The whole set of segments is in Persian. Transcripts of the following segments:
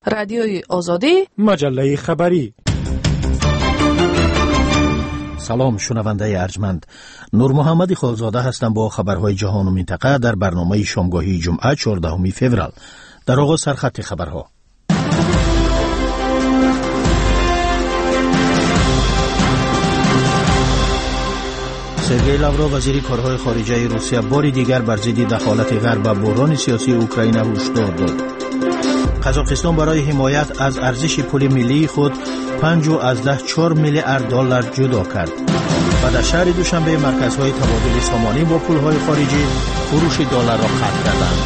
رادیوی آزادی، مجله خبری. سلام شنونده ارجمند، نور محمد خالزاده هستم با خبرهای جهان و منطقه در برنامه شامگاهی جمعه 14 فوریه. در آغاز سرخط خبرها. سرگئی لاوروف وزیر کارهای خارجه روسیه بار دیگر بر ضد دخالت غرب و بحران سیاسی اوکراین هشدار داد. قزاقستان برای حمایت از ارزش پول ملی خود 5.4 میلیارد دلار جدا کرد. و در شهر دوشنبه مرکزهای تبادل سامانی با پولهای خارجی فروش دلار را قطع کردند.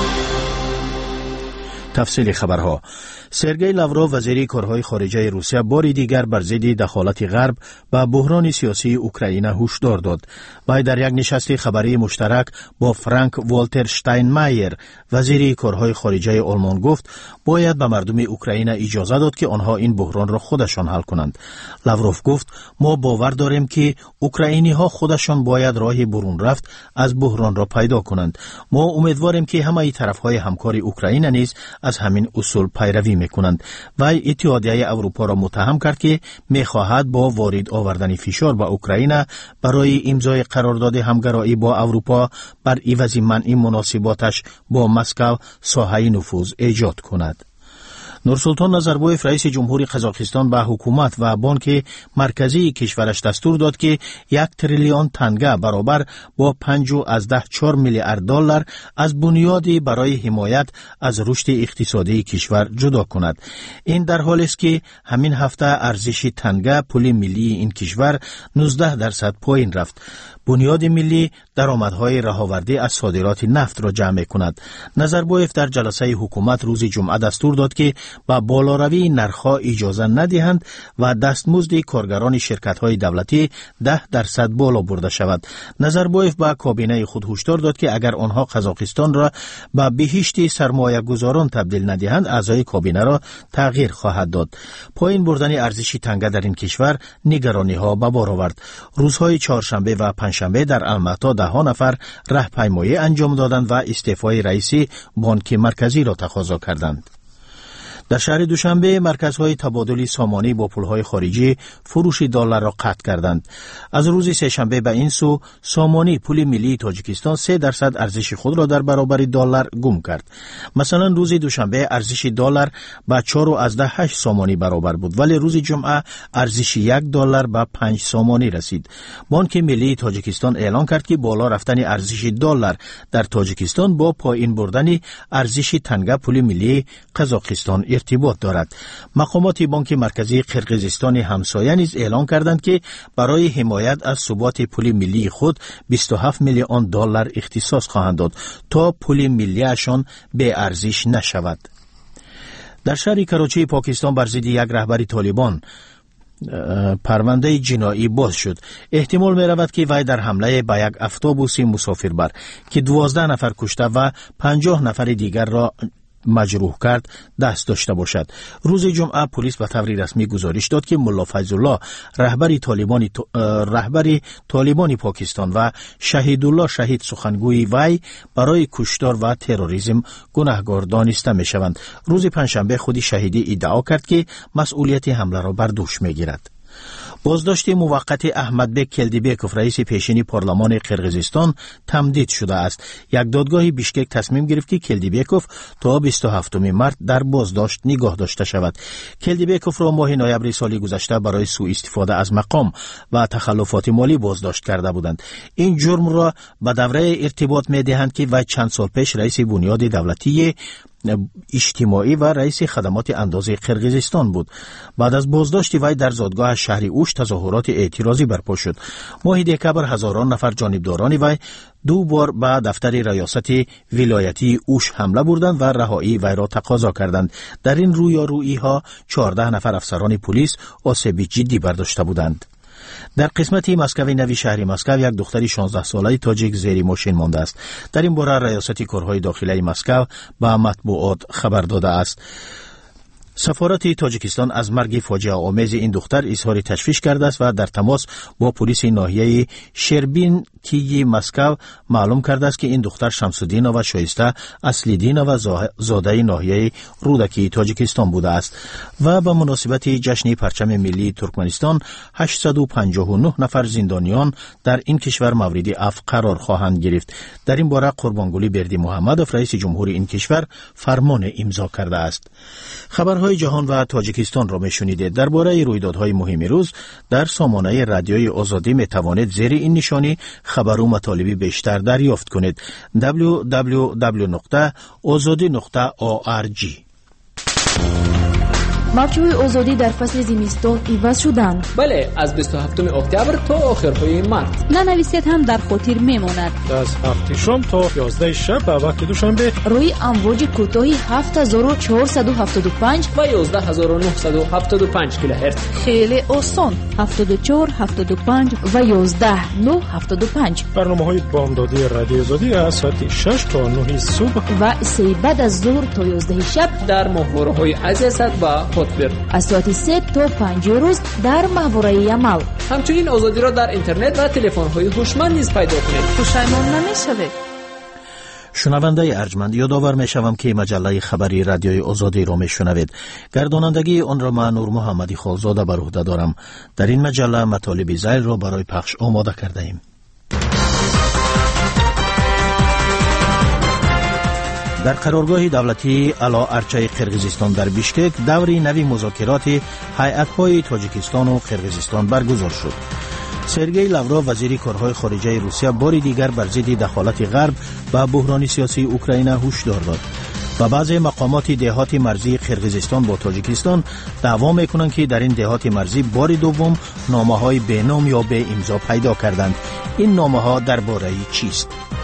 تفصیل خبرها. سرگئی لاوروف وزیر کارهای خارجه روسیه بار دیگر بر ضد دخالت غرب و بحران سیاسی اوکراین هشدار داد. وی در یک نشست خبری مشترک با فرانک والتر شتاینمایر وزیر کارهای خارجه آلمان گفت باید به مردم اوکراین اجازه داد که آنها این بحران را خودشان حل کنند. لاوروف گفت ما باور داریم که اوکراینی ها خودشان باید راه برون رفت از بحران را پیدا کنند. ما امیدواریم که همه طرفهای همکار اوکراین نیز از همین اصول پیروی میکنند. وی اتحادیه اروپا را متهم کرد که میخواهد با وارد آوردن فشار به اوکراین برای امضای قرارداد همگرایی با اروپا بر عوض منع مناسباتش با مسکو ساحه نفوذ ایجاد کند. نورسلطان نظربایف رئیس جمهوری قزاقستان به حکومت و بانک مرکزی کشورش دستور داد که 1 تریلیون تنگه برابر با 5.4 میلیارد دلار از بنیادی برای حمایت از رشد اقتصادی کشور جدا کند. این در حالی است که همین هفته ارزش تنگه پول ملی این کشور 19% پایین رفت. بنیاد ملی درآمدهای رهاورده از صادرات نفت را جمع کند. نظربایف در جلسه حکومت روز جمعه دستور داد که با بالاروی نرخ‌ها اجازه ندهند و دستمزد کارگران شرکت‌های دولتی 10% بالا برده شود. نظربایف با کابینه خود هشدار داد که اگر آنها قزاقستان را به بهشت سرمایه گذاران تبدیل ندهند اعضای کابینه را تغییر خواهد داد. پایین بردن ارزش تنگه در این کشور نگرانی‌ها به بار آورد. روزهای چهارشنبه و پنجشنبه در الماتا 10 نفر راهپیمایی انجام دادند و استعفای رئیس بانک مرکزی را تقاضا کردند. در شهر دوشنبه مرکزهای تبادل سامانی با پولهای خارجی فروش دلار را قطع کردند. از روز سه‌شنبه به این سو سامانی پول ملی تاجیکستان 3% ارزش خود را در برابر دلار گم کرد. مثلا روز دوشنبه ارزش دلار به 4.8 سامانی برابر بود، ولی روز جمعه ارزش 1 دلار به 5 سامانی رسید. بانک ملی تاجیکستان اعلام کرد که بالا رفتن ارزش دلار در تاجیکستان با پایین بردن ارزش تنگه پول ملی قزاقستان ارتباط دارد. مقامات بانک مرکزی قرقیزستان همسایه نیز اعلام کردند که برای حمایت از ثبات پول ملی خود 27 میلیون دلار اختصاص خواهند داد تا پول ملیشان به ارزش نشود. در شهر کراچی پاکستان بر ضد یک رهبر طالبان پرونده جنایی باز شد. احتمال می رود که وی در حمله به یک اتوبوس مسافربر که 12 نفر کشته و 50 نفر دیگر را مجروح کرد دست داشته باشد. روز جمعه پلیس به طور رسمی گزارش داد که ملا فیض الله رهبر طالبان پاکستان و شهید الله شهید سخنگوی وی برای کشتار و تروریسم گناهکار دانسته می شوند. روز پنجشنبه خود شهیدی ادعا کرد که مسئولیت حمله را بر دوش می گیرد. بازداشت موقت احمدبک کلدیبکوف رئیس پیشین پارلمان قرقیزستان تمدید شده است. یک دادگاه بیشکک تصمیم گرفت که کلدیبکوف تا 27 مارس در بازداشت نگاه داشته شود. کلدیبکوف را ماه نوامبر سال گذشته برای سوء استفاده از مقام و تخلفات مالی بازداشت کرده بودند. این جرم را به دوره ارتباط می دهند که وی چند سال پیش رئیس بنیاد دولتی اجتماعی و رئیس خدمات اندازه قرقیزستان بود. بعد از بازداشت وی در زادگاه شهر اوش تظاهرات اعتراضی برپا شد. ماه دکمبر هزاران نفر جانبداران وی 2 بار به دفتر ریاست ولایتی اوش حمله بردند و رهایی وی را تقاضا کردند. در این رویارویی ها 14 نفر افسران پلیس آسیب جدی برداشته بودند. در قسمت مسکو نوی شهر مسکو یک دختری 16 ساله تاجیک زیر ماشین مانده است. در این باره ریاست کارهای داخلی مسکو به مطبوعات خبر داده است. سفارت تاجیکستان از مرگ فاجعه آمیز این دختر اظهار تشویش کرده است و در تماس با پلیس ناحیه شربین کی مسکو معلوم کرده است که این دختر شمس‌الدینова شایسته اصلیدینova زاده ناحیه رودکی تاجیکستان بوده است و به مناسبت جشن پرچم ملی ترکمنستان 859 نفر زندانیان در این کشور مورد عفو قرار خواهند گرفت. در این باره قربانگلی بردی محمدوف رئیس جمهوری این کشور فرمان امضا کرده است. خبرهای جهان و تاجیکستان را میشنیدید. درباره رویدادهای مهم روز در سامانه رادیوی آزادی می توانید زیر این نشانی خبر و مطالبی بیشتر دریافت کنید. www.azadi.org. موجهای آزادی در فصل زمستان عوض شدند. بله، از 27 اکتبر تا آخرهای مارس. ننویسید هم در خاطر میماند. از 7 شام تا 11 شب به وقت دوشنبه روی امواج کوتاهی 7475 و 11975 کیلوهرتز. خیلی آسان. 74 75 و 11975. برنامه‌های بامدادی رادیو آزادی از ساعت 6 تا 9 صبح و 3 بعد از ظهر تا 11 شب در ماهواره‌های عزیزت و از ساعت 3 تا 5 روز در ماهواره عمل. همچنین آزادی را در اینترنت و تلفن‌های هوشمند نیز پیدا کنید. پشیمان نمی‌شوید. شنونده ارجمند، یادآور می‌شوم که مجله خبری رادیوی آزادی را میشنوید. گردانندگی آن را من نور محمدی خالزاده بر عهده دارم. در این مجله مطالب ذیل را برای پخش آماده کرده ایم. در قرارگاه دولتی اعلی ارچه قرقیزستان در بیشکک دوری نوی مذاکرات هیئت‌های تاجیکستان و قرقیزستان برگزار شد. سرگئی لاوروف وزیر کارهای خارجه روسیه بار دیگر بر ضد دخالت غرب و بحران سیاسی اوکراین هشدار داد. و بعضی مقامات دهات مرزی قرقیزستان با تاجیکستان دعوا میکنند که در این دهات مرزی بار دوم نامه‌های بینام یا به امضا پیدا کردند. این نامه‌ها درباره چیست؟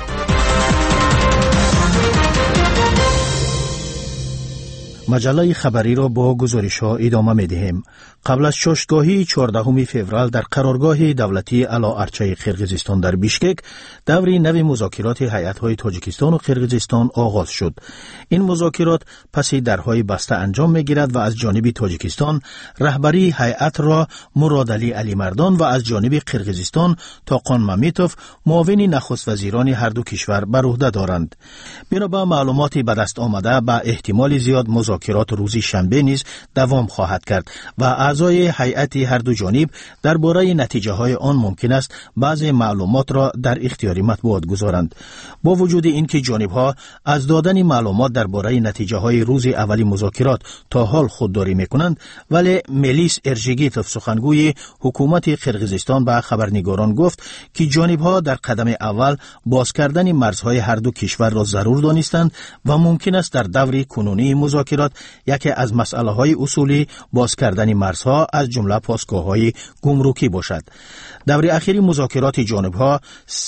مجله خبری را با گزارش ها ادامه می دهیم. قبل از چاشتگاهی 14 فوریه در قرارگاه دولتی اعلی ارچه قرقیزستان در بیشکک دوری نوی مذاکرات هیئت‌های تاجیکستان و قرقیزستان آغاز شد. این مذاکرات پس درهای بسته انجام می گیرد و از جانب تاجیکستان رهبری هیئت را مرادعلی علی مردان و از جانب قرقیزستان تاقان ممیتوف معاون نخست وزیران هر دو کشور بر عهده دارند. بنابر معلوماتی به دست آمده به احتمال زیاد مذاکرات روز شنبه نیز دوام خواهد کرد و اعضای هیئت هر دو جانب درباره نتیجه های آن ممکن است بعضی معلومات را در اختیار مطبوعات گذارند. با وجود اینکه جانب ها از دادن معلومات درباره نتیجه های روز اولی مذاکرات تا حال خودداری میکنند، ولی ملیس ارژیگیتوف سخنگوی حکومت قرقیزستان به خبرنگاران گفت که جانب ها در قدم اول باز کردن مرزهای هر دو کشور را ضرور دانستند و ممکن است در دور کنونی مذاکرات یکی از مسئله های اصولی باز کردن مرزها از جمله پاسگاه‌های گمرکی باشد. دور اخیری مذاکرات جانب‌ها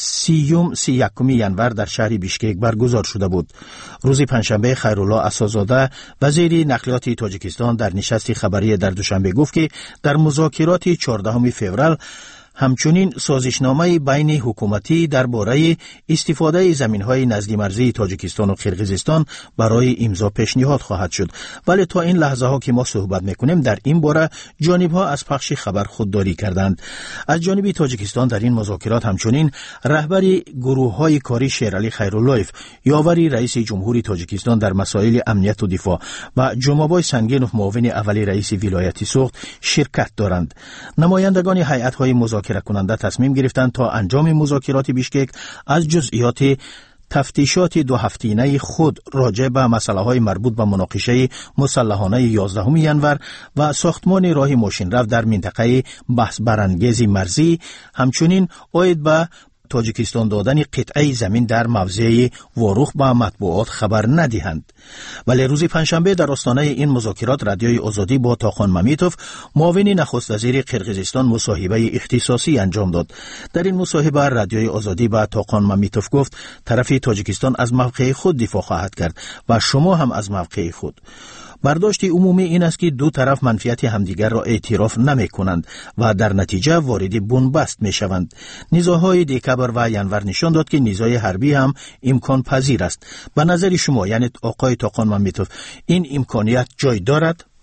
31 ینور در شهر بیشکک برگزار شده بود. روز پنجشنبه خیرالله اساس‌زاده وزیر نقلیات تاجیکستان در نشست خبری در دوشنبه گفت که در مذاکرات 14 فوریه همچنین سازشنامه بین حکومتی درباره استفاده زمین‌های نزدی مرزی تاجیکستان و قرقیزستان برای امضا پیشنهاد خواهد شد، ولی تا این لحظه ها که ما صحبت میکنیم در این باره جانب‌ها از پخش خبر خودداری کردند. از جانب تاجیکستان در این مذاکرات همچنین رهبری گروه‌های کاری شیرعلی خیرالله‌یف، یاوری رئیس جمهوری تاجیکستان در مسائل امنیت و دفاع و جمابای سنگینوف معاون اولی رئیس ولایت سوخت شرکت دارند. نمایندگان هیئت‌های مذاکره کننده تصمیم گرفتند تا انجام مذاکرات بیشکک از جزئیات تفتیشات 2 هفته‌ای خود راجع به مسائل مربوط به مناقشه مسلحانه 11 ینور و ساختمان راه ماشین رفت در منطقه بحث برانگیز مرزی، همچنین عاید به تاجیکستان دادن قطعه زمین در موضع واروخ به مطبوعات خبر ندهند. ولی روز پنجشنبه در آستانه این مذاکرات رادیوی آزادی با تاقان ممیتوف معاون نخست وزیر قرقیزستان مصاحبه اختصاصی انجام داد. در این مصاحبه رادیوی آزادی با تاقان ممیتوف گفت طرف تاجیکستان از موقع خود دفاع خواهد کرد و شما هم از موقع خود. برداشت عمومی این است که دو طرف منفیت همدیگر را اعتراف نمی کنند و در نتیجه وارد بنبست می شوند. نزاعهای دکبر و ینور نشان داد که نزاع حربی هم امکان پذیر است. به نظر شما یعنی آقای تاقان ممیتوف این امکانیت جای دارد؟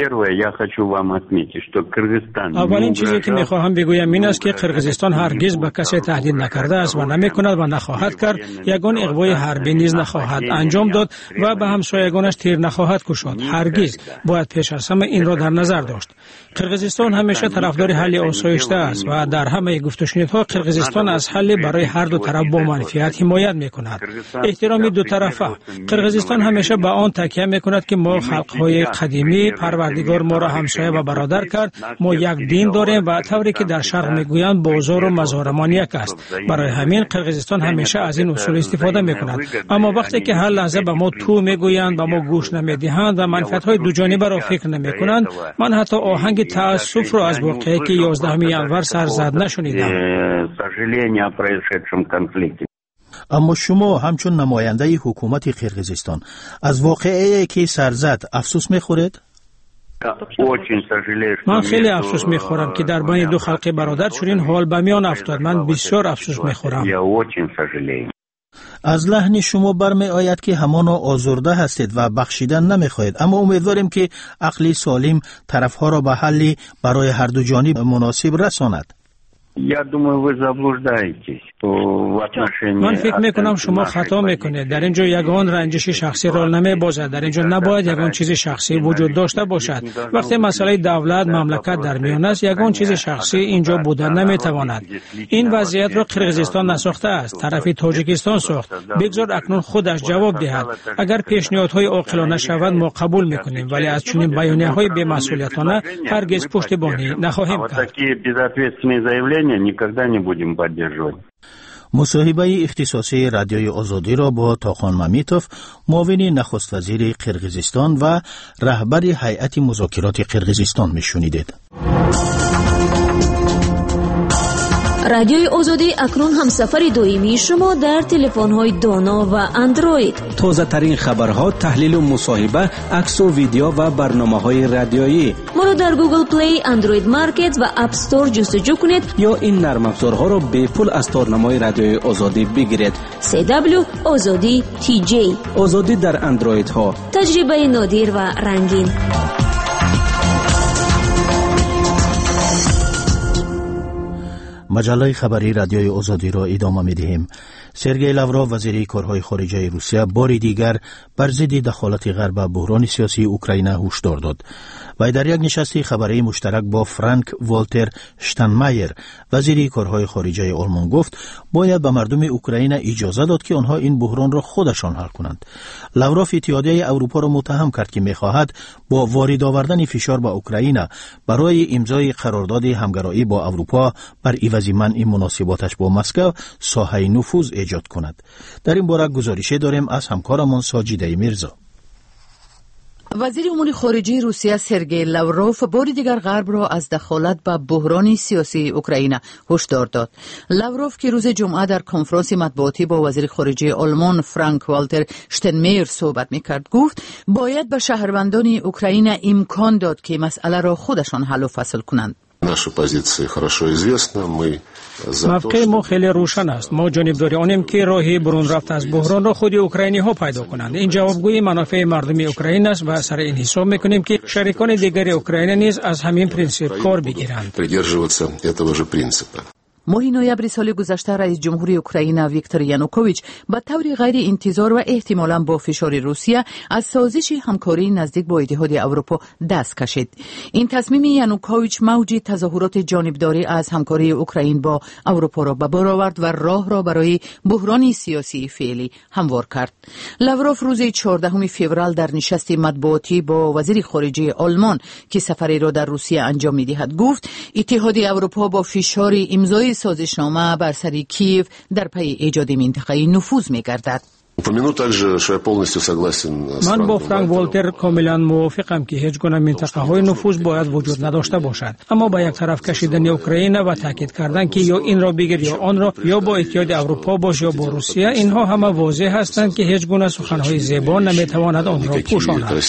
اولین چیزی که میخواهم بگویم این است که قرقیزستان هرگز به کسی تهدید نکرده است و نمیکند و نخواهد کرد. یگان اغوای حربی نیز نخواهد انجام داد و به همسایگانش تیر نخواهد گشود. هرگز. باید پیش از همه این را در نظر داشت. قرقیزستان همیشه طرفدار حل آسایشته است و در همه گفت و شنیدها قرقیزستان از حل برای هر دو طرف با منفعت حمایت میکند. احترام دو طرفه. قرقیزستان همیشه به آن تکیه میکند که ما خلقهای قدیمی، پروردگار ما را همسایه و برادر کرد. ما یک دین داریم و طوری که در شرق میگویند بازار و مزارمان یک است. برای همین قرقیزستان همیشه از این اصول استفاده میکند. اما وقتی که هر لحظه به ما تو میگویند و ما گوش نمیدهند و منفعت‌های دو جانبه را فکر نمیکنند، من حتی آهنگ تأسف را از واقعی که 11 ینور سر زد نشنیدم. اما شما همچون نماینده حکومت قرقیزستان از واقعی که سر زد افسوس میخورید؟ من خیلی افسوس میخورم که در بین دو خلق برادر چنین حال به میان افتاد. من بسیار افسوس میخورم. از لحن شما برمی آید که همانا آزرده هستید و بخشیدن نمیخواهید، اما امیدواریم که عقل سالم طرفها را به حلی برای هر دو جانب مناسب رساند. من فکر میکنم شما خطا میکنید. در اینجا یگان رنجش شخصی رول نمیبازد. در اینجا نباید یگان چیز شخصی وجود داشته باشد. وقتی مسئله دولت مملکت در میان است، یگان چیز شخصی اینجا بودن نمیتواند. این وضعیت را قرقیزستان نساخته است، طرف تاجیکستان ساخت. بگذار اکنون خودش جواب دهد. اگر پیشنهادهای عاقلانه شود ما قبول میکنیم، ولی از چنین بیانیه‌های بی‌مسئولیتانه هرگز پشتیبانی نخواهیم کرد. مصاحبه اختصاصی رادیوی آزادی را با تاخان ممیتوف، معاون نخست وزیر قرقیزستان و رهبر هیئت مذاکرات قرقیزستان میشنیدید. رادیوی آزادی اکنون هم سفر دائمی شما در تلفن‌های دانا و اندروید. تازه ترین خبرها، تحلیل و مصاحبه، عکس و ویدیو و برنامه‌های رادیویی. ما را در گوگل پلی، اندروید مارکت و اپ استور جستجو کنید یا این نرم افزارها را به پول از تارنمای رادیوی آزادی بگیرید. CW آزادی TJ. آزادی در اندروید ها. تجربه نادر و رنگین. مجله خبری رادیوی آزادی را ادامه می‌دهیم. سرگئی لاوروف وزیر کارهای خارجه روسیه بار دیگر بر ضد دخالت غرب و بحران سیاسی اوکراین هشدار داد. و در یک نشست خبری مشترک با فرانک والتر شتاینمایر وزیر کارهای خارجه آلمان گفت باید به مردم اوکراین اجازه داد که آنها این بحران را خودشان حل کنند. لاوروف اتحادیه اروپا را متهم کرد که می‌خواهد با وارد آوردن فشار به اوکراین برای امضای قرارداد همگرایی با اروپا بر عوض منع مناسباتش با مسکو ساحه نفوذ ایجاد کند. در این باره گزارش داریم از همکارمان ساجیده میرزا. وزیر امور خارجه روسیه سرگئی لاوروف بار دیگر غرب را از دخالت به بحران سیاسی اوکراین هشدار داد. لاوروف که روز جمعه در کنفرانس مطبوعاتی با وزیر خارجه آلمان فرانک والتر شتاینمایر صحبت می‌کرد گفت باید به شهروندان اوکراین امکان داد که مسئله را خودشان حل و فصل کنند. موقع ما خیلی روشن است. ما جانبداری آنیم که راهی برون رفت از بحران را خود اوکراینی ها پیدا کنند. این جوابگویی منافع مردم اوکراین است و سر این حساب میکنیم که شریکان دیگر اوکراین نیز از همین پرینسیپ کار بگیرند. ماه نوامبر سال گذشته رئیس جمهور اوکراین ویکتور یانوکوویچ به طور غیر انتظار و احتمالاً با فشار روسیه از سازش همکاری نزدیک با اتحاد اروپا دست کشید. این تصمیم یانوکوویچ موج تظاهرات جانبداری از همکاری اوکراین با اروپا را به بار آورد و راه را برای بحران سیاسی فعلی هموار کرد. لاوروف روز 14 فوریه در نشست مطبوعاتی با وزیر خارجه آلمان که سفری را در روسیه انجام می‌دهد گفت اتحاد اروپا با فشار امضای سازشنامه بر سر کیف در پی ایجاد منطقه نفوذ می‌گردد. من با فرانک والتر کاملا موافقم که هیچ گونه منطقه های نفوذ باید وجود نداشته باشد، اما با یک طرف کشیدن اوکراین و تاکید کردن که یا این را بگیر یا آن را، یا با اتحاد اروپا باش یا با روسیه، اینها همه واضح هستند که هیچ گونه سخنهای زیبا نمیتواند آن را پوشاند.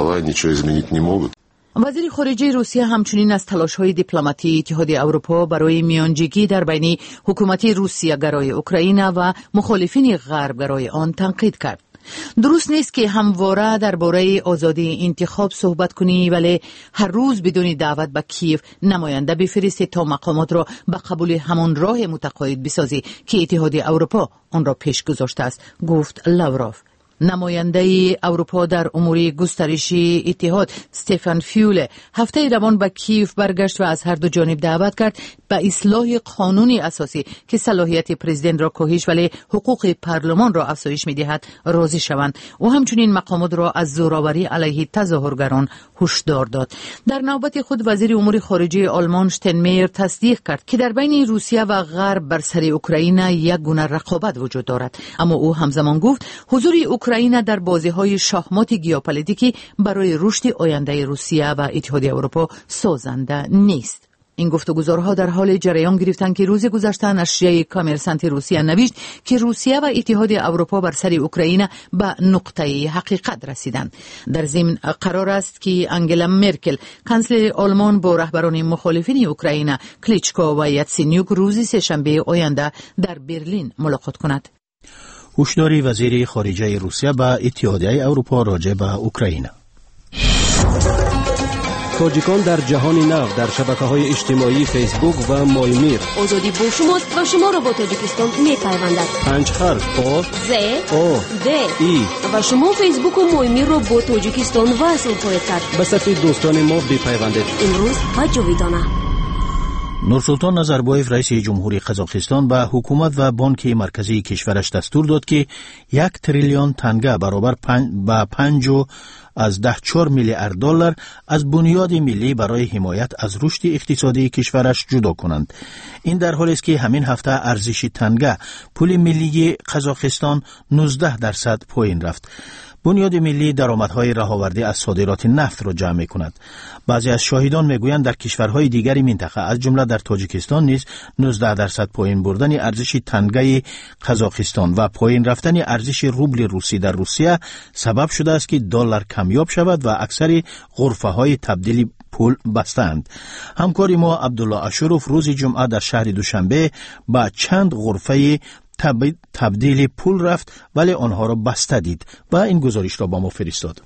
وزیر خارجه روسیه همچنین از تلاش‌های دیپلماتی اتحاد اروپا برای میانجیگی در بین حکومت روسیه گرای اوکراین و مخالفین غرب گرای آن تنقید کرد. درست نیست که همواره درباره آزادی انتخاب صحبت کنی ولی هر روز بدون دعوت به کیف نماینده بفرستی تا مقامات را به قبول همان راه متقاعد بسازی که اتحادیه اروپا آن را پیش گذاشته است، گفت لاوروف. نماینده اروپا در امور گسترشی اتحاد استفان فیوله هفته روان به کیف برگشت و از هر دو جانب دعوت کرد به اصلاح قانونی اساسی که صلاحیت پرزیدنت را کاهش ولی حقوق پارلمان را افزایش می‌دهد راضی شوند و همچنین مقامات را از زورآوری علیه تظاهرگران هشدار داد. در نوبت خود وزیر امور خارجه آلمان شتینمایر تصدیق کرد که در بین روسیه و غرب بر سر اوکراین یک گونه رقابت وجود دارد، اما او همزمان گفت حضور اوکراین در بازی‌های شاهمات ژئوپلیتیکی برای رشد آینده روسیه و اتحادیه اروپا سازنده نیست. این گفتگوها در حال جریان گرفتند که روز گذشته نشریه کامرسانت روسیه نوشت که روسیه و اتحادیه اروپا بر سر اوکراین به نقطه حقیقت رسیدند. در ضمن قرار است که انگلا مرکل کانسلر آلمان با رهبران مخالفین اوکراین کلیچکو و یاتسینیوک روز سه‌شنبه آینده در برلین ملاقات کند. هشداری وزیر خارجه روسیه به اتحادیه اروپا راجع به اوکراین. تاجیکان در جهان نو در شبکه‌های اجتماعی فیسبوک و مایمیر. آزادی با شماست و شما را با تاجیکستان می‌پیوندد. 5 حرف آ ز او د ای و شما فیسبوک و مایمیر را با تاجیکستان وصل خواهید کرد. به صفحه دوستان ما بپیوندید. امروز و جاویدانه. نورسلطان نظربایف رئیس جمهوری قزاقستان به حکومت و بانک مرکزی کشورش دستور داد که 1 تریلیون تنگه برابر 5.4 میلیارد دلار از بنیاد ملی برای حمایت از رشد اقتصادی کشورش جدا کنند. این در حالی است که همین هفته ارزش تنگه پول ملی قزاقستان 19% پایین رفت. بنیاد ملی درآمدهای رهاوردی از صادرات نفت را جمع می‌کند. بعضی از شاهدان میگویند در کشورهای دیگری منطقه از جمله در تاجیکستان نیز 19% پایین بردن ارزش تنگه قزاقستان و پایین رفتن ارزش روبل روسی در روسیه سبب شده است که دلار کمیاب شود و اکثر غرفه‌های تبدیل پول بستند. همکار ما عبدالله اشرف روز جمعه در شهر دوشنبه با چند غرفه تبدیل پول رفت ولی آنها را بسته دید و این گزارش را با ما فرستاد.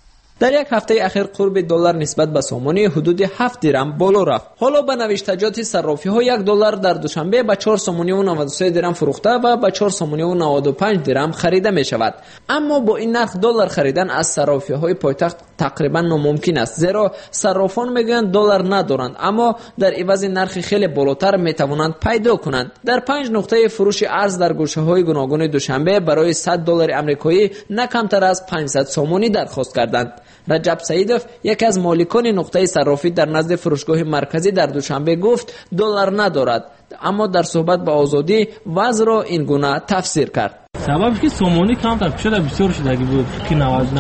در یک هفته اخیر قرب دلار نسبت به سامانه حدود 7 درم بالا رفت. حالا به نوشتجات صرافی ها 1 دلار در دوشنبه به 4 سامانه و 93 درم فروخته و به 4 سامانه و 95 درم خریده می شود. اما با این نرخ دلار خریدن از صرافی های پایتخت تقریبا ناممکن است، زیرا صرافان میگویند دلار ندارند اما در عوض نرخ خیلی بالاتر می توانند پیدا کنند. در 5 نقطه فروش ارز در گوشه های گوناگون دوشنبه برای 100 دلار آمریکایی نه کمتر از 500 سامانی درخواست کردند. رجب سعیدوف یکی از مالکان نقطه صرافی در نزد فروشگاه مرکزی در دوشنبه گفت دلار ندارد، اما در صحبت با آزادی وضع را این گونه تفسیر کرد. سببش که سامانی کمتر شده بسیار شدگی بود که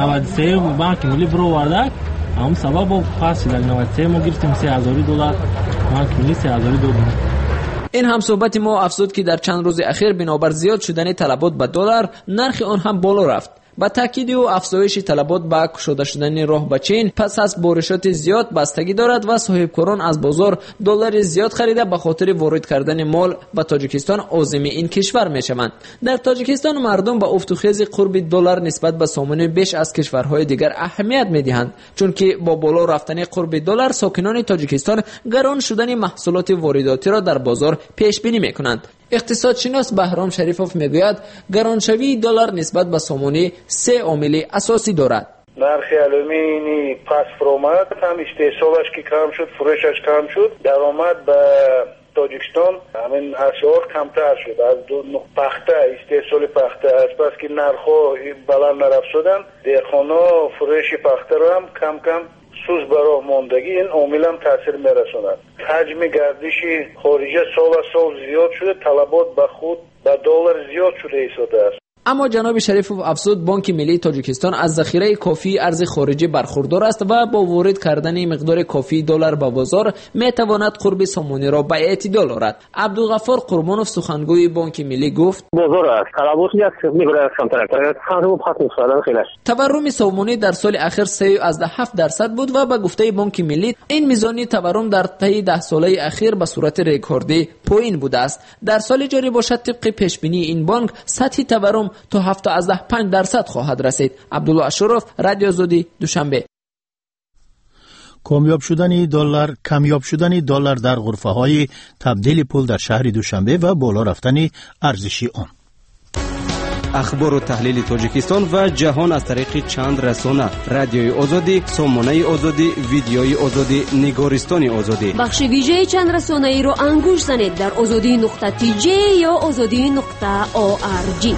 93 بانک ملی برو وردک هم سبب پس در 93 ما گرفتیم 3000 دلار بانک ملی 3000 دلار. این هم صحبت ما افزود که در چند روز اخیر بنابر زیاد شدن طلبات به دلار نرخ آن هم بالا رفت. با تاکید او افزایش طلبات به گشوده شدن راه به چین پس از بارشات زیاد بستگی دارد و صاحبکاران از بازار دلار زیاد خریده به خاطر وارد کردن مال به تاجیکستان عازم این کشور میشوند. در تاجیکستان مردم به افت و خیز قرب دلار نسبت به سامانه بیش از کشورهای دیگر اهمیت میدهند، چون که با بالا رفتن قرب دلار ساکنان تاجیکستان گران شدن محصولات وارداتی را در بازار پیش بینی میکنند. اقتصادشناس بهرام شریفوف میگوید گرانشوی دلار نسبت به سامانه 3 عامل اساسی دارد. نرخ آلومینی پس فرامد هم استحصالش که کم شد، فروشش کم شد، درآمد به تاجیکستان همین اسعار کمتر شد. از پخته استحصال پخته از پس که نرخ‌ها بلند نرفت شدن، دهقانا فروش پخته را هم کم کم سوز برای ماندگی این عامل هم تاثیر میرساند. حجم گردش خارجه سال از سال زیاد شده، طلبات به خود به دلار زیاد شده ایستاده است. اما جناب شریفوف افزود بانک ملی تاجیکستان از ذخیره کافی ارز خارجی برخوردار است و با وارد کردن مقدار کافی دلار به بازار میتواند قرب سامانه را به اعتدال آورد. عبدالغفار قربانوف سخنگوی بانک ملی گفت بازار است طلبات یک میگوید کمتر تورم سامانه در سال اخیر 3.7% بود و به گفته بانک ملی این میزانی تورم در طی 10 ساله اخیر به صورت رکوردی پایین بوده است. در سال جاری باشد طبق پیش بینی این بانک سطح تورم تا 7.5% خواهد رسید. عبدالله اشرف، رادیو آزادی، دوشنبه. کمیاب شدن دلار در غرفه‌های تبدیل پول در شهر دوشنبه و بالا رفتن ارزش آن. اخبار و تحلیل تاجیکستان و جهان از طریق چند رسانه: رادیوی آزادی، سامانه آزادی، ویدیوی آزادی، نگارستان آزادی. بخش ویژه چند رسانه‌ای رو انگوش زنید در azadi.tj یا azadi.org.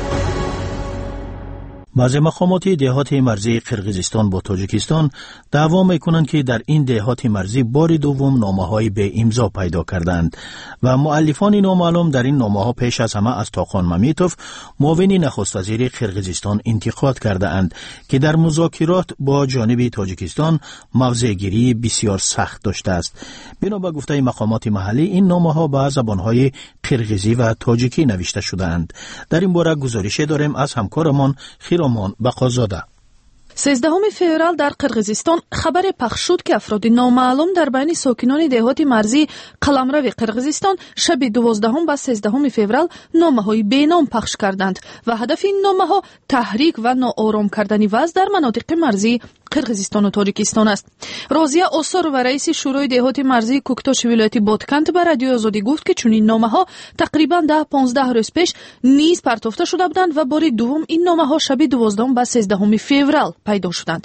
بعضی مقامات دهات مرزی قرقیزستان با تاجیکستان دعوا میکنند که در این دهات مرزی بار دوم نامه‌های به امضا پیدا کردند و مؤلفان نامعلوم در این نامه‌ها پیش از همه از تاخان ممیتوف، معاون نخست وزیر قرقیزستان، انتقاد کرده اند که در مذاکرات با جانب تاجیکستان موضع‌گیری بسیار سخت داشته است. بنا به گفته مقامات محلی، این نامه‌ها به زبان‌های قرقیزی و تاجیکی نوشته شده‌اند. در این باره گزارش داریم از همکارمان خیرامان بقازاده. 13 فوریه در قرقیزستان خبر پخش شد که افراد نامعلوم در بین ساکنان دهات مرزی قلمرو قرقیزستان شب 12 و 13 فوریه نامه‌های بینام پخش کردند و هدف این نامه‌ها تحریک و ناآرام کردن وضع در مناطق مرزی قرقیزستان و تاجیکستان است. راضیه آثار و رئیس شورای دهات مرزی کوکتاش ولایت بادکنت به رادیو آزادی گفت که چنین نامه‌ها تقریباً 10-15 روز پیش نیز پرتافته شده بودند و بار دوم این نامه‌ها شب 12 و 13 فوریه پیدا شدند.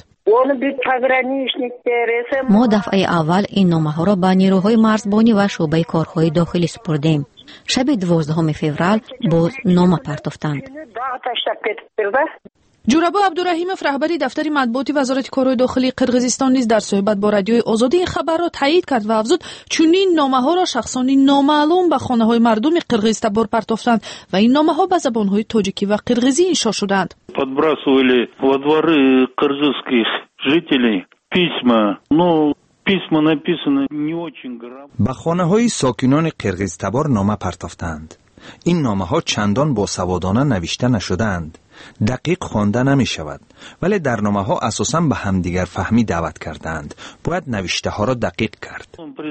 ما دفعه اول این نامه‌ها را به نیروهای مرزبانی و شعبه کارهای داخلی سپردیم. شب 12 فوریه باز نامه پرتافتند. جورابو عبدالرحیمов، رهبری دفتر مطبوعاتی وزارت کارهای داخلی قرقیزستان، نیز در صحبت با رادیوی آزادی این خبر را تایید کرد و افزود چنین نامه‌ها را شخصانی نامعلوم به خانه‌های مردم قرقیز تبار پرتافتند و این نامه‌ها به زبان‌های تاجیکی و قرقیزی انشا شدند. подбрасывали во дворы кыргызских жителей письма, но письма написаны не очень грамотно. به خانه‌های ساکنان قرقیز تبار نامه پرتافتند. این نامه‌ها چندان باسوادانه نوشته نشده‌اند. دقیق خوانده نمی شود، ولی در نامه‌ها اساساً به همدیگر فهمی دعوت کردند. باید نوشته ها را دقیق کرد.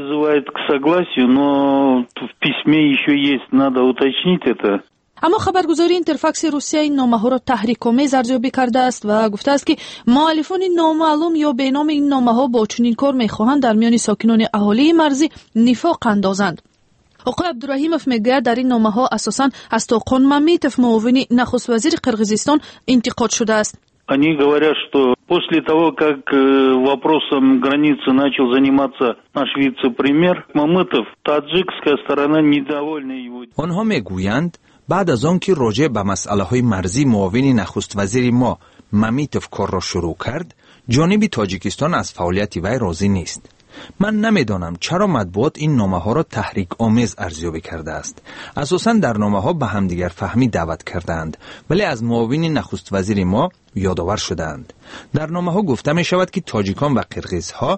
اما خبرگزاری اینترفاکس روسیه این نامه‌ها را تحریک‌آمیز ارزیابی کرده است و گفته است که مؤلفان نامعلوم یا به نام این نامه‌ها با چنین کار می‌خواهند در میان ساکنان اهالی مرزی نفاق اندازند. آقای عبدالرحیمов میگوید در این نامه‌ها اساساً از تاخان ممیتوف، معاون نخست وزیر قرقیزستان، انتقاد شده است. Они говорят, что после того, как вопросом границы начал заниматься наш вице-премьер Мамытов, таджикская сторона недовольна его. آنها میگویند بعد از آن که راجع به مسئله‌های مرزی معاون نخست وزیر ما ممیتوف کار را شروع کرد، جانب تاجیکستان از فعالیت وی راضی نیست. من نمیدانم چرا مطبوعات این نامه‌ها را تحریک آمیز ارزیابی کرده است. اساساً در نامه‌ها به همدیگر فهمی دعوت کردند، ولی از معاون نخست وزیر ما یادآور شدند. در نامه‌ها گفته می شود که تاجیکان و قرقیزها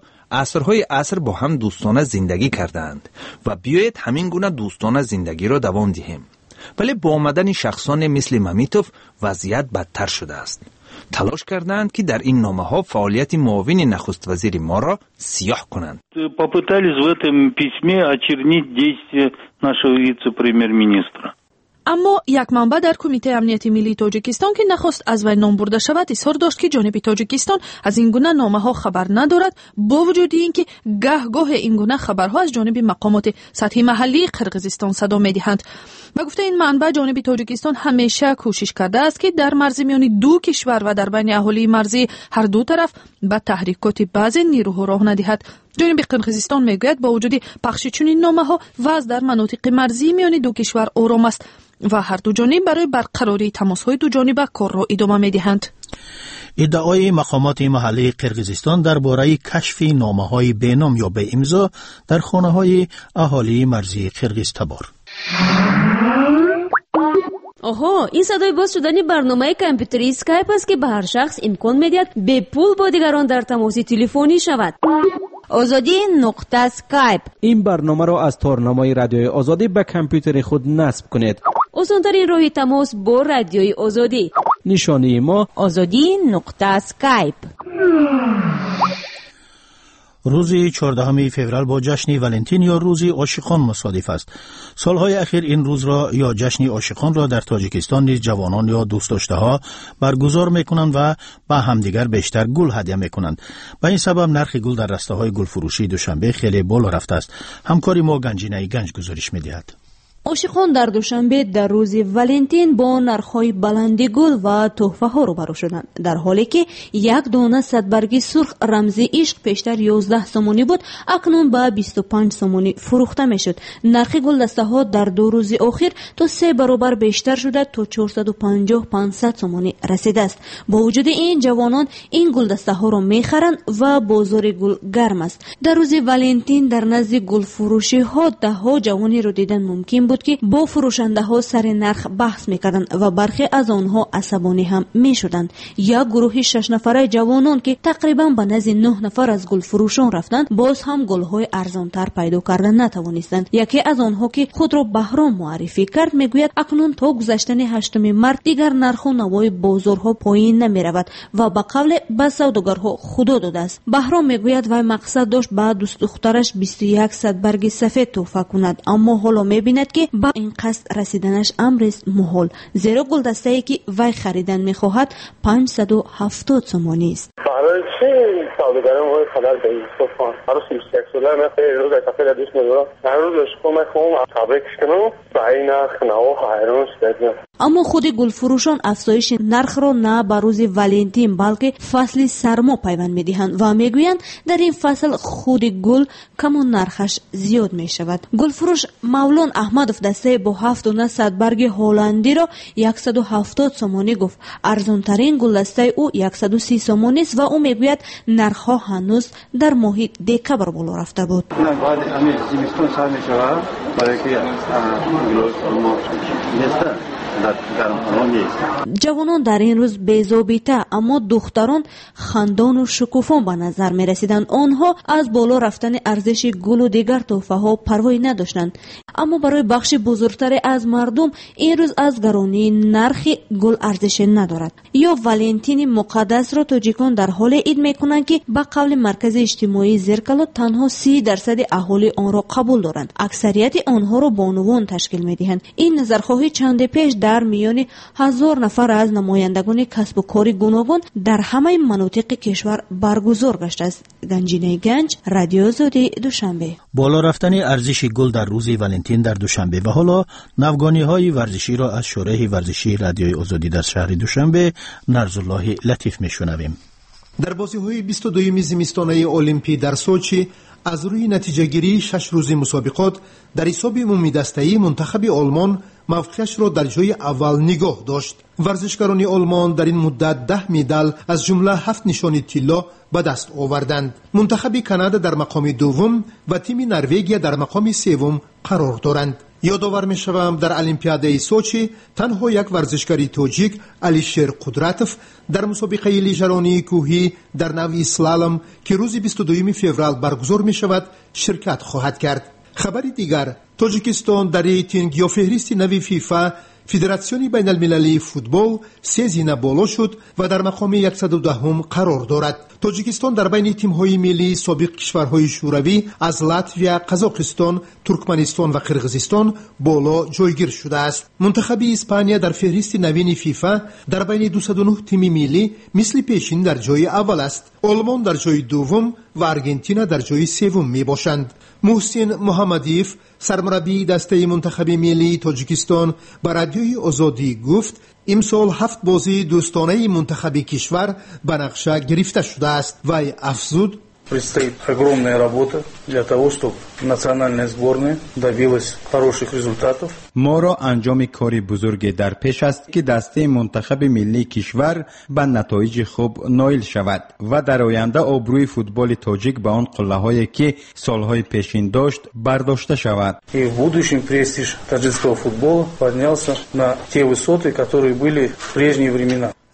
عصر با هم دوستانه زندگی کردند و بیایید همین گونه دوستانه زندگی را دوام دهیم. ولی با آمدن شخصان مثل ممیتوف وضعیت بدتر شده است. تلاش کردند که در این نامه‌ها فعالیت معاون نخست وزیر ما را سیاه کنند. Попытались в этом письме очернить действия нашего вице-премьер-министра. اما یک منبع در کمیته امنیت ملی تاجیکستان که نخواست از وی نام برده شود اظهار داشت که جانب تاجیکستان از این گونه نامه‌ها خبر ندارد، با وجود اینکه گاه این گونه خبرها از جانب مقامات سطحی محلی قرقیزستان صدا می‌دهند. و گفته این منبع جانب تاجیکستان همیشه کوشش کرده است که در مرز میان دو کشور و در بین اهالی مرزی هر دو طرف به تحریکات بعضی نیروها راه ندهد. جانب قرقیزستان میگوید با وجود پخش چنین نامه‌ها وضع در مناطق مرزی میان دو کشور آرام است و هر دو جانب برای برقراری تماس‌های دو جانبه کار را ادامه می‌دهند. ادعای مقامات محلی قرقیزستان درباره کشف نامه‌های بینام یا به امضا در خانه‌های اهالی مرزی قرقیز تبار. آها، این صدای باز شدن برنامه کامپیوتری اسکایپ است که به هر شخص امکان می‌دهد به پول با دیگران در تماس تلفنی شود. azadi.skype. این برنامه را از تارنمای رادیوی آزادی به کامپیوتر خود نصب کنید. آسان‌ترین راه تماس با رادیوی آزادی. نشانی ما azadi.skype. روز 14 فوریه با جشن ولنتین یا روز عاشقان مصادف است. سالهای اخیر این روز را یا جشن عاشقان را در تاجیکستان نیز جوانان یا دوست داشته‌ها برگزار می‌کنند و به همدیگر بیشتر گل هدیه می‌کنند. به این سبب نرخ گل در رسته‌های گل فروشی دوشنبه خیلی بالا رفته است. همکاری ما گنجینه گنج گزارش می‌دهد. عاشقان در دوشنبه در روز ولنتین با نرخ‌های بلند گل و تحفه‌ها روبرو شدند، در حالی که یک دانه صدبرگ سرخ رمز عشق پیشتر 11 سومونی بود، اکنون به 25 سومونی فروخته میشد. نرخ گلدسته‌ها در 2 روز اخیر تا 3 برابر بیشتر شده تا 450-500 سومونی رسیده است. با وجود این جوانان این گلدسته‌ها را می‌خرند و بازار گل گرم است. در روز ولنتین در نزد گل فروشی‌ها ده‌ها جوانی را دیدن ممکن بود که با فروشنده ها سر نرخ بحث میکردند و برخی از آنها عصبانی هم میشدند. یک گروه 6 نفره جوانان که تقریبا به نزد 9 نفر از گل فروشان رفتند، باز هم گل‌های ارزانتر پیدا کردن نتوانستند. یکی از آنها که خود را بهرام معرفی کرد میگوید اکنون تا گذشتن 8 مارس دیگر نرخ و نوای بازارها پایین نمیرود و به قول به سوداگرها خدا داده است. بهرام میگوید وای مقصد داشت به دوست دخترش 21 صدبرگ سفید تحفه کند، اما حالا میبیند که با این قصد رسیدنش امر است محال، زیرا گلدسته‌ای که وی خریدن میخواهد 570 سومانی است. برای چی سوداگران وای خبر دهید صفان برای 31 ساله من خیلی روز تفریح دوست ندارم، هر روز عشق میخوام تبریکش کنم به این نرخ نوا حیران شدم. اما خود گلفروشان افزایش نرخ را نه به روز ولنتین بلکه فصل سرما پیوند میدهند و میگویند در این فصل خود گل کم و نرخش زیاد می شود. گلفروش مولان احمدوف دسته با 7 دانه صدبرگ هلندی را 170 سومانی گفت. ارزان ترین گلدسته او 130 سومانی است و او میگوید نرخها هنوز در ماه دکبر بالا رفته بود. بعد همین زمستون سر می شود برای که جوانان در این روز بی‌ضابطه اما دختران خندان و شکوفان به نظر می رسیدند. آنها از بالا رفتن ارزش گل و دیگر تحفه ها پروایی نداشتند. اما برای بخش بزرگتر از مردم این روز از گرانی نرخ گل ارزش ندارد. یا ولنتین مقدس را تاجیکان در حال عید می کنند که به قول مرکز اجتماعی زرکلو تنها 30% اهالی آن را قبول دارند. اکثریت آنها را بانوان تشکیل می دهند. این نظرخواهی چند پیش در میان 1000 نفر از نمایندگان کسب و کار گوناگون در همه مناطق کشور برگزار گشته است. گنجینه گنج، رادیو آزادی، دوشنبه. بالا رفتن ارزش گل در روز ولنتین در دوشنبه و حالا نوگانی‌های ورزشی را از شورای ورزشی رادیوی آزادی در شهر دوشنبه نرزالله لطیف میشنویم. در بازی‌های 22 زمستانه المپی در سوچی از روی نتیجه گیری 6 روز مسابقات در حساب عمومی دسته‌ای منتخب آلمان موقعش را در جای اول نگاه داشت. ورزشکاران آلمان در این مدت 10 مدال از جمله 7 نشان طلا به دست آوردند. منتخب کانادا در مقام دوم و تیم نروژ در مقام سوم قرار دارند. یادآور می‌شوم در المپیادای سوچی تنها یک ورزشکار تاجیک علیشیر قدرتوف در مسابقه لیژرانی کوهی در نوع اسلالوم که روز 22 فوریه برگزار می‌شود شرکت خواهد کرد. خبری دیگر، تاجیکستان در ریتینگ یا فهرست نوی فیفا فدراسیون بین المللی فوتبال 3 زینه بالا شد و در مقام 110 قرار دارد. تاجیکستان در بین تیم‌های ملی سابق کشورهای شوروی از لاتویا، قزاقستان، ترکمنستان و قرقیزستان بالا جایگیر شده است. منتخب اسپانیا در فهرست نوین فیفا در بین 209 تیم ملی مثل پیشین در جای اول است. آلمان در جای دوم و آرژانتین در جای سوم میباشند. محسن محمدیف سرمربی دسته منتخب ملی تاجیکستان با رادیوی آزادی گفت امسال 7 بازی دوستانه منتخب کشور به نقشه گرفته شده است و افزود Предстоит огромная работа для того, чтобы национальная сборная добилась хороших результатов. ما را انجام کاری بزرگ در پیش است که دسته منتخب ملی کشور به نتایج خوب نائل شود و در آینده آبروی فوتبال تاجیک به آن قله‌هایی که سالهای پیشین داشت برداشته شود. И в будущем престиж таджикского футбола поднялся на те высоты, которые были в прежние времена.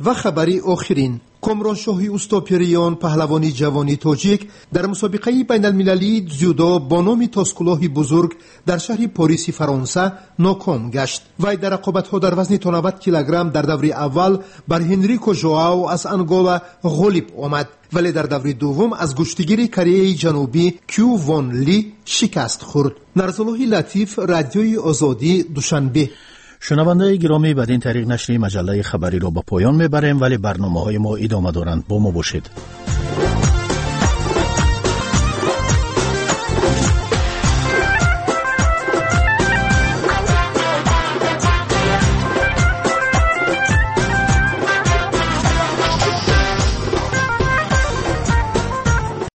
و خبری آخرین: کامرانشاهی اوستاپریان پهلوانی جوانی تاجیک در مسابقه بین المللی дзюдо با نام تاسکلاه بزرگ در شهر پاریس فرانسه ناکام گشت. وی در رقابت‌ها در وزن تا 90 کیلوگرم در دوره اول بر هنریکو ژائو از انگولا غالب آمد، ولی در دوره دوم از گشتگیر کره جنوبی کیو وان لی شکست خورد. نرسلوه لطیف، رادیوی آزادی، دوشنبه. شنوندگان گرامی، بدین طریق نشر مجله خبری را به پایان میبریم، ولی برنامه‌های ما ادامه دارند. با ما باشید.